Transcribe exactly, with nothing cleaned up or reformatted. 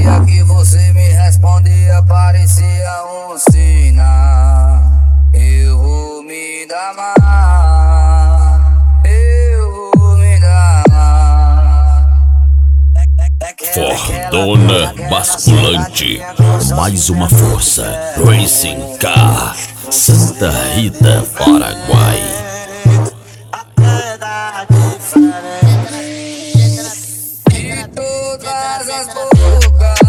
dia que você me respondia parecia um sinal. Eu vou me dar mal, eu vou me dar mal. Fordona basculante, mais uma força. Racing Car, Santa Rita, Paraguai. De todas as bocas